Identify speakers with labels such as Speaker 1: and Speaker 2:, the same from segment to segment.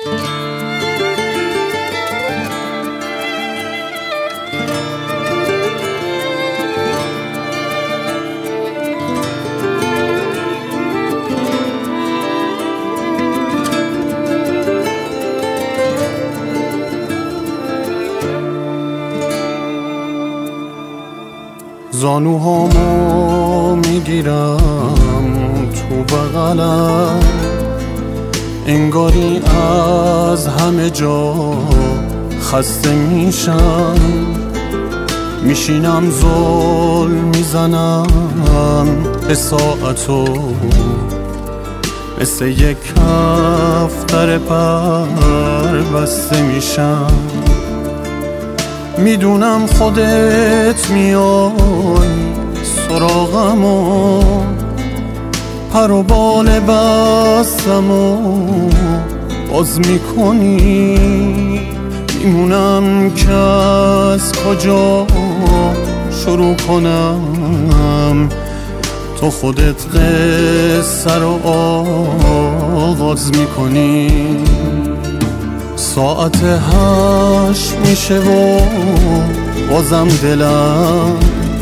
Speaker 1: زانوهامو میگیرم تو بغلم، انگاری از همه جا خسته میشم. میشینم زل میزنم به ساعتو، مثل یک کفتر پر بسته میشم. میدونم خودت میای سراغمو، پر و بال بستم و باز میکنی. میمونم که از کجا شروع کنم، تو خودت قصه رو آغاز میکنی. ساعت 8 میشه و بازم دلم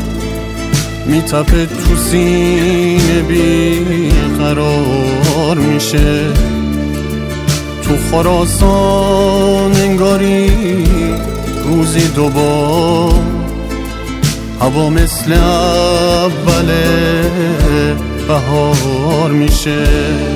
Speaker 1: میتپه تو سینه، بی قرار میشه. تو خراسان انگاری روزی دوبار، هوا مثل اول بهار میشه.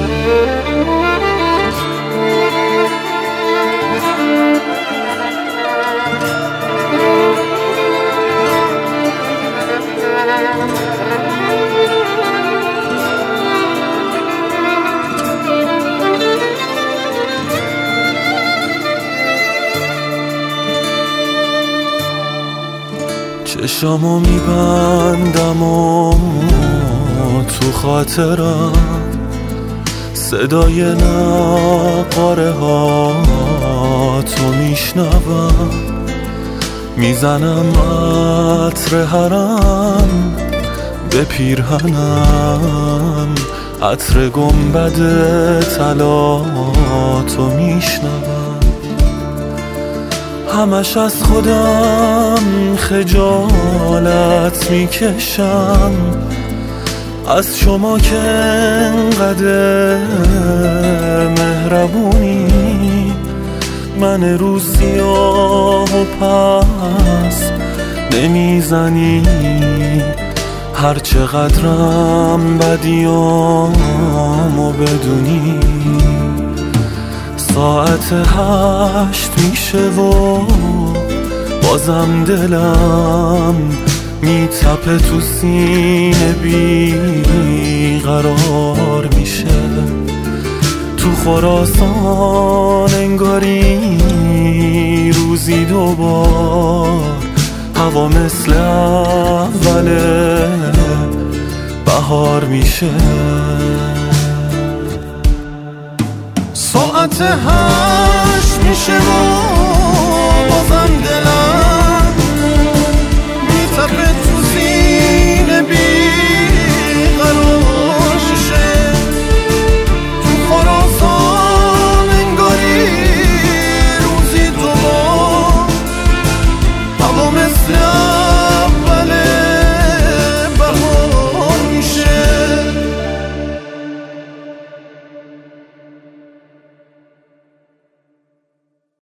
Speaker 2: چشامو میبندم و تو خاطرم صدای نقاره ها تو میشنوم. میزنم عطر حرم به پیرهنم، عطر گنبد طلا تو میشنوم. همش از خودم خجالت میکشم، از شما که انقدر مهربونی. من رو سیاه و پس نمیزنی، هر چقدرم بدیامو بدونی. ساعت 8 میشه و بازم دلم میتپه تو سینه، بی قرار میشه. تو خراسان انگاری روزی دوبار، هوا مثل اول بهار میشه.
Speaker 1: ساعت 8 میشه و